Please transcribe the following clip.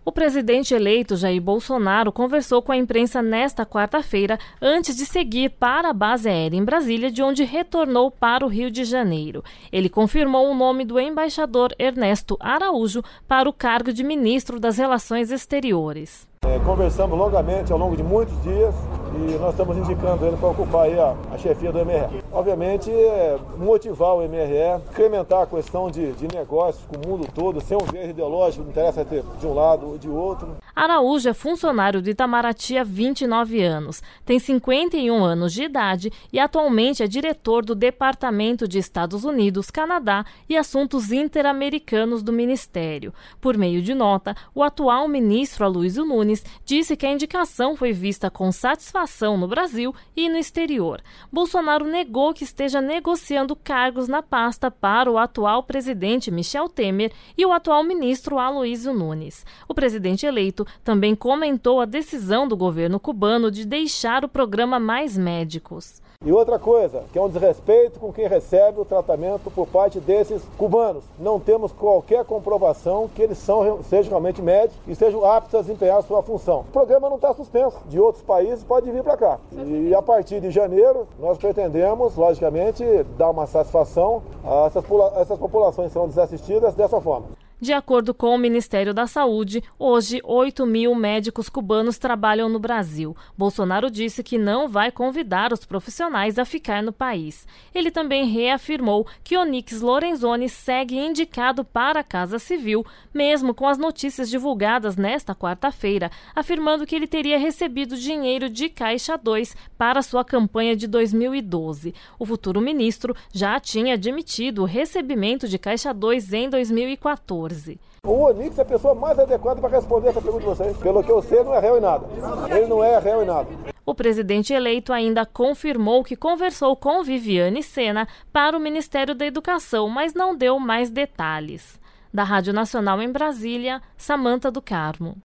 O presidente eleito Jair Bolsonaro conversou com a imprensa nesta quarta-feira antes de seguir para a base aérea em Brasília, de onde retornou para o Rio de Janeiro. Ele confirmou o nome do embaixador Ernesto Araújo para o cargo de ministro das Relações Exteriores. Conversamos longamente ao longo de muitos dias e nós estamos indicando ele para ocupar aí a chefia do MRE. Obviamente, motivar o MRE, incrementar a questão de negócios com o mundo todo, sem um viés ideológico, não interessa ter de um lado ou de outro. Araújo é funcionário do Itamaraty há 29 anos, tem 51 anos de idade e atualmente é diretor do Departamento de Estados Unidos, Canadá e Assuntos Interamericanos do Ministério. Por meio de nota, o atual ministro Aloysio Nunes disse que a indicação foi vista com satisfação no Brasil e no exterior. Bolsonaro negou que esteja negociando cargos na pasta para o atual presidente Michel Temer e o atual ministro Aloysio Nunes. O presidente eleito também comentou a decisão do governo cubano de deixar o programa Mais Médicos. E outra coisa, que é um desrespeito com quem recebe o tratamento por parte desses cubanos. Não temos qualquer comprovação que eles sejam realmente médicos e sejam aptos a desempenhar a sua função. O programa não está suspenso. De outros países pode vir para cá. E a partir de janeiro, nós pretendemos, logicamente, dar uma satisfação a essas populações que serão desassistidas dessa forma. De acordo com o Ministério da Saúde, hoje 8.000 médicos cubanos trabalham no Brasil. Bolsonaro disse que não vai convidar os profissionais a ficar no país. Ele também reafirmou que Onyx Lorenzoni segue indicado para a Casa Civil, mesmo com as notícias divulgadas nesta quarta-feira, afirmando que ele teria recebido dinheiro de Caixa 2 para sua campanha de 2012. O futuro ministro já tinha admitido o recebimento de Caixa 2 em 2014. O Onyx é a pessoa mais adequada para responder essa pergunta de vocês. Pelo que eu sei, não é réu em nada. Ele não é réu em nada. O presidente eleito ainda confirmou que conversou com Viviane Sena para o Ministério da Educação, mas não deu mais detalhes. Da Rádio Nacional em Brasília, Samantha do Carmo.